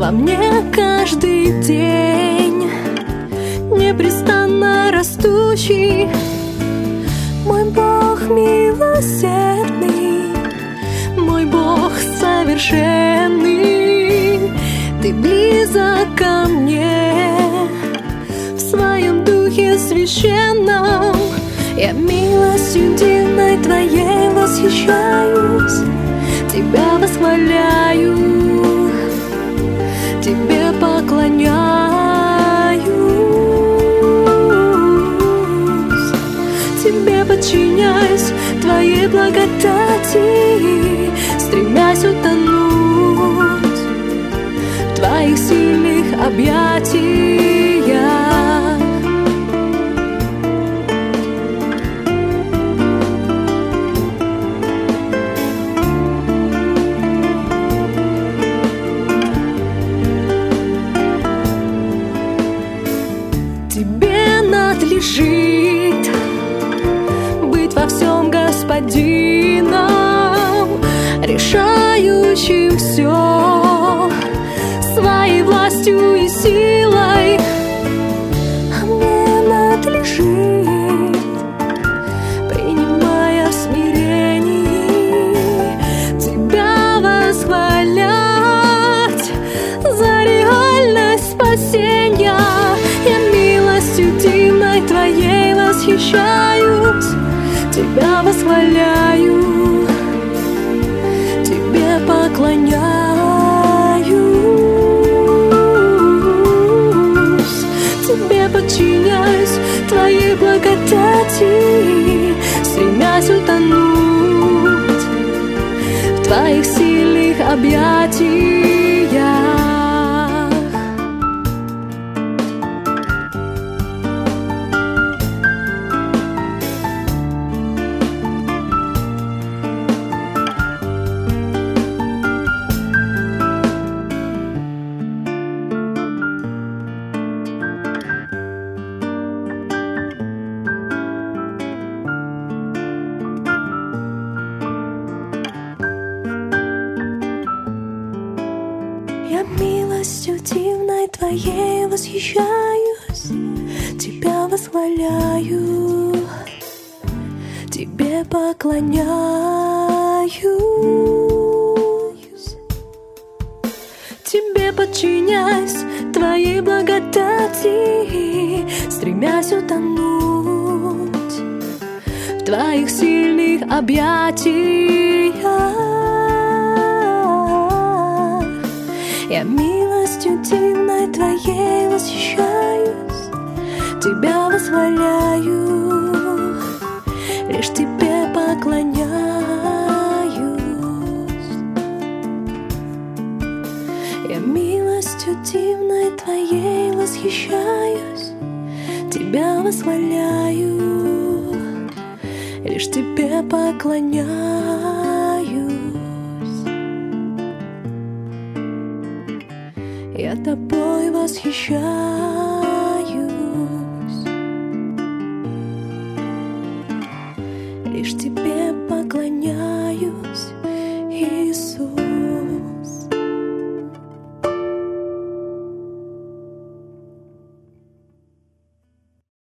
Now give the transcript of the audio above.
во мне каждый день, непрестанно растущий. Мой Бог милосердный, мой Бог совершенный. Ты близок ко мне в своем духе священном. Я милостью дивной Твоей восхищаюсь, Тебя восхваляю, Тебе поклоняюсь, Тебе подчиняюсь, Твоей благодати, стремясь утонуть в Твоих сильных объятиях. Тебе надлежит быть во всем Господином, решающим все своей властью и силой. А мне надлежит, принимая в смирении, Тебя восхвалять за реальность спасения. Я милостью дивной Твоей восхищаюсь, Тебя восхваляю, Тебе поклоняюсь, Тебе подчиняюсь, Твоей благодати, стремясь утонуть в Твоих сильных объятиях. Я милостью дивной Твоей восхищаюсь, Тебя восхваляю, Тебе поклоняюсь, Тебе подчиняюсь, Твоей благодати, стремясь утонуть в Твоих сильных объятиях. Я милостью дивной Твоей восхищаюсь, Тебя восхваляю, лишь Тебе поклоняюсь. Я милостью дивной Твоей восхищаюсь, Тебя восхваляю, лишь Тебе поклоняюсь. Я Тобой восхищаюсь, лишь Тебе поклоняюсь, Иисус.